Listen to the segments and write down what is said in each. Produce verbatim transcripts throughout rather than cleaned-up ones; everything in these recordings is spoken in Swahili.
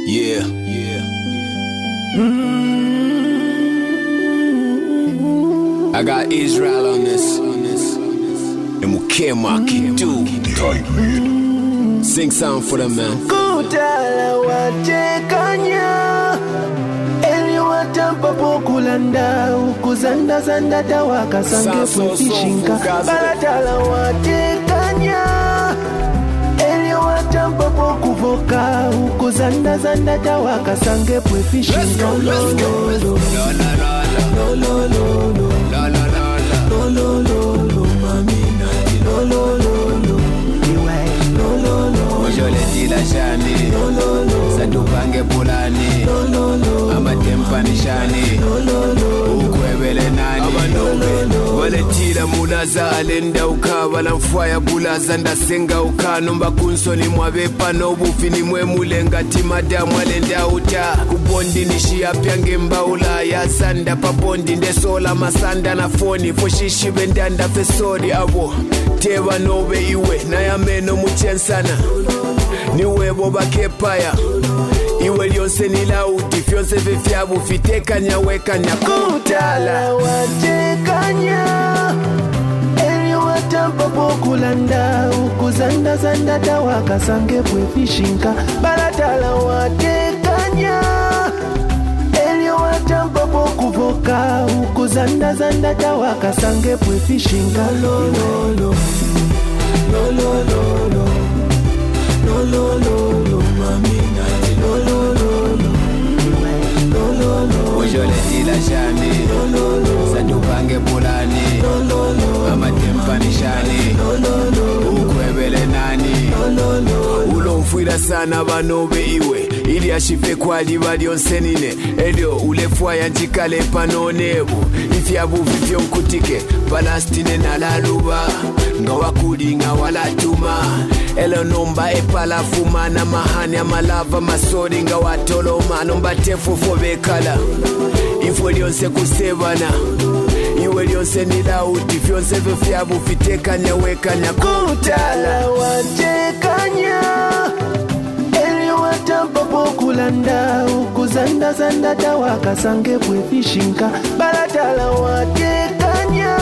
Yeah, yeah. I got Israel on this, on this, and Mukema can do. Sing something for them, man. Kutala watekanya Eli watampa pokulanda Ukuzanda zanda dawaka sange pwefishinka Balatala watekanya Eli watampa pokuvoka Ukuzanda zanda dawaka sange pwefishinka. Let's go, let's go, let's go. La la la la. Lo lo lo lo. La la la la. Lo lo lo lo. Mami nati. Lo lo lo lo. Lo lo lo. Ojoleti la shani. Lo lo lo. Satupange pulani. Lo lo lo. Amatempa nishani. Lo lo lo. Ukwebele nani. Waletila mulaza alenda ukabala mfwaya bulaza ndasenga ukanumba kunsoni mwabepa n'obufini mwe mulengati madamu alenda uta kubondi nishia pyange mbaula ya sanda pabondi ndesola masanda na foni foshishi bendanda fesori abo teba nobe iwe na yameno muchensana niwe boba kepaya iwe lyonse nilauti fyonse vefyabu fitekanya wekanya kutala watekanya Eli watampa pokulanda Ukuzanda zanda dawaka sange pwefishinka Balatala watekanya Eli watampa pokuvoka Ukuzanda zanda dawaka sange pwefishinka. Lo lo lo. Lo lo lo lo. Lo lo lo lo. Mami nati. Lo lo lo lo. Lo lo lo. Ojoleti la shani. Lo lo lo. Satupange pulani. Lo lo lo. Amatempa nishani. Lo lo lo. Ukwebele nani. Lo lo lo. Ulomfuira sana banobe iwe ili ashife kwali balyonsenine elyo ulefwaya njikale panonebu ifyabu vivyo nkutike palastine nalaluba nga wakuli nga walatuma elo nomba epalafuma na mahani amalava masori nga watoloma nomba tefufo bekala ifo lyonse kusebana iwe lyonse nilauti fyonse vefyabu fitekanya wekanya kutala watekanya Eli watampa pokulanda Ukuzanda zanda dawaka sange pwefishinka Balatala watekanya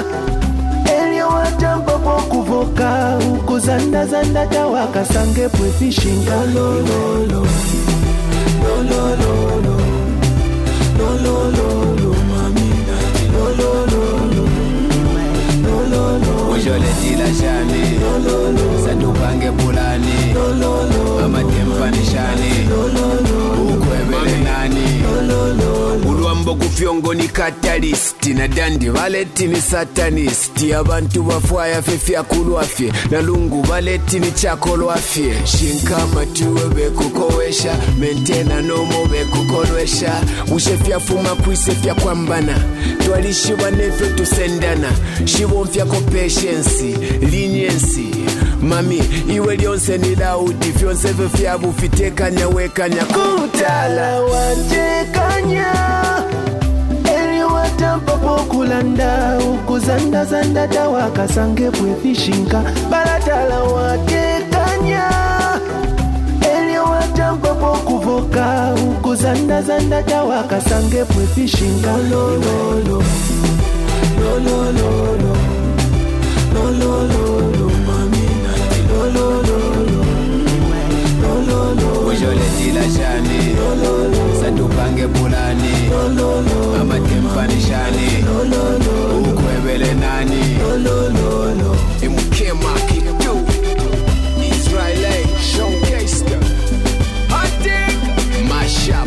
Eli watampa pokuvoka Ukuzanda zanda dawaka sange pwefishinka. Lo lo lo. Lo lo lo lo. Lo lo lo lo. Mami nati. Lo lo lo lo. Lo lo lo. Ojoleti la shani. Lo lo lo. Satupange pulani. Lo lo lo. Amatempa nishani. Lo lo lo. Ukwebele nani. Lo lo lo. Ulwambo kufyongo ni katalisti na dandi valeti ni satanisti abantu bafwaya fefya kulwafye na lungu valeti ni chako lwafye shinkama tuwe bekukowesha mentena nomo bekukolwesha ushefya fuma kuisefya kwambana twalishiwa nefyo tusendana shibomfyako patience leniency mami iwe lyonse nilauti fyonse vefyabu fitekanya wekanya kutala watekanya Eli watampa pokulanda Ukuzanda zanda dawaka sange pwefishinka Balatala watekanya Eli watampa pokuvoka Ukuzanda zanda dawaka sange pwefishinka. Lo lo lo. Lo lo lo lo. Lo lo lo lo. Mami nati. Lo lo lo lo. Lo lo lo. Ojoleti la shani. Lo lo lo. Satupange pulani. Lo lo lo. Amatempa nishani. Lo lo lo. Ukwebele nani. Lo lo lo lo. Mukema kitu Israeli showcase them hunting mashup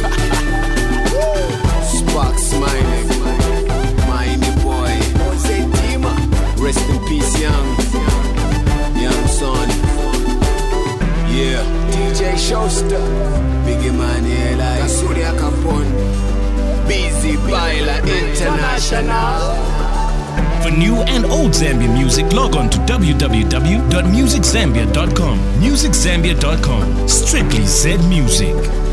Spark smiling Mindy boy Jose Dima rest in peace young young son yeah D J Showster Biggie Maniela Kasuria Capone Busy Baila International. For new and old Zambian music, log on to w w w dot music zambia dot com. music zambia dot com. Strictly Z Music.